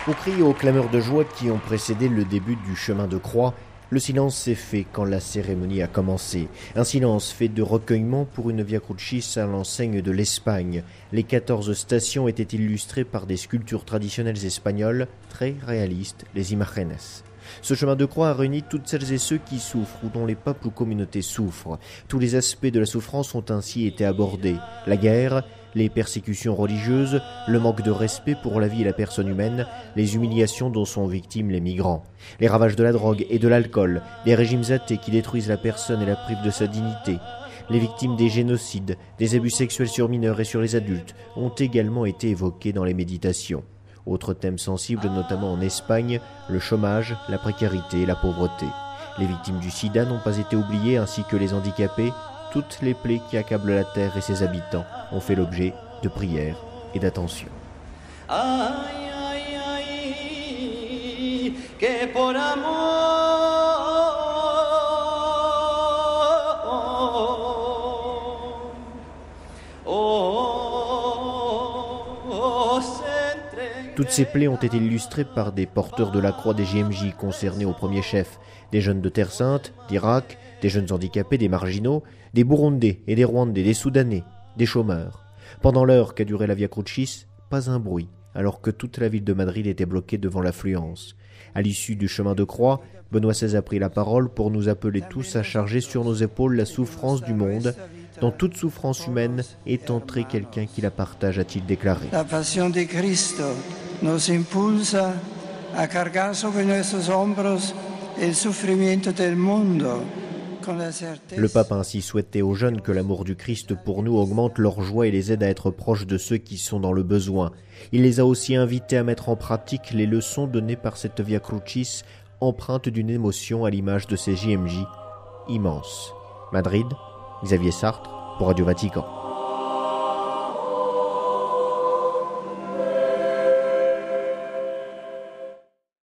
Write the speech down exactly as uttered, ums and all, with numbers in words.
Aux cris et aux clameurs de joie qui ont précédé le début du chemin de croix, le silence s'est fait quand la cérémonie a commencé. Un silence fait de recueillement pour une Via Crucis à l'enseigne de l'Espagne. Les quatorze stations étaient illustrées par des sculptures traditionnelles espagnoles, très réalistes, les imágenes. Ce chemin de croix a réuni toutes celles et ceux qui souffrent ou dont les peuples ou communautés souffrent. Tous les aspects de la souffrance ont ainsi été abordés. La guerre, les persécutions religieuses, le manque de respect pour la vie et la personne humaine, les humiliations dont sont victimes les migrants, les ravages de la drogue et de l'alcool, les régimes athées qui détruisent la personne et la privent de sa dignité, les victimes des génocides, des abus sexuels sur mineurs et sur les adultes ont également été évoqués dans les méditations. Autres thèmes sensibles, notamment en Espagne, le chômage, la précarité et la pauvreté. Les victimes du sida n'ont pas été oubliées, ainsi que les handicapés. Toutes les plaies qui accablent la terre et ses habitants ont fait l'objet de prières et d'attention. Aïe, aïe, aïe, que por amor, toutes ces plaies ont été illustrées par des porteurs de la croix des J M J concernés au premier chef, des jeunes de Terre Sainte, d'Irak, des jeunes handicapés, des marginaux, des Burundais et des Rwandais, des Soudanais, des chômeurs. Pendant l'heure qu'a duré la Via Crucis, pas un bruit, alors que toute la ville de Madrid était bloquée devant l'affluence. À l'issue du chemin de croix, Benoît seize a pris la parole pour nous appeler tous à charger sur nos épaules la souffrance du monde. Dans toute souffrance humaine est entré quelqu'un qui la partage, a-t-il déclaré. La passion de Cristo nos impulsa a cargar sobre nuestros hombros el sufrimiento del mundo. Le pape a ainsi souhaité aux jeunes que l'amour du Christ pour nous augmente leur joie et les aide à être proches de ceux qui sont dans le besoin. Il les a aussi invités à mettre en pratique les leçons données par cette Via Crucis, empreinte d'une émotion à l'image de ces J M J immenses. Madrid, Xavier Sartre pour Radio Vatican.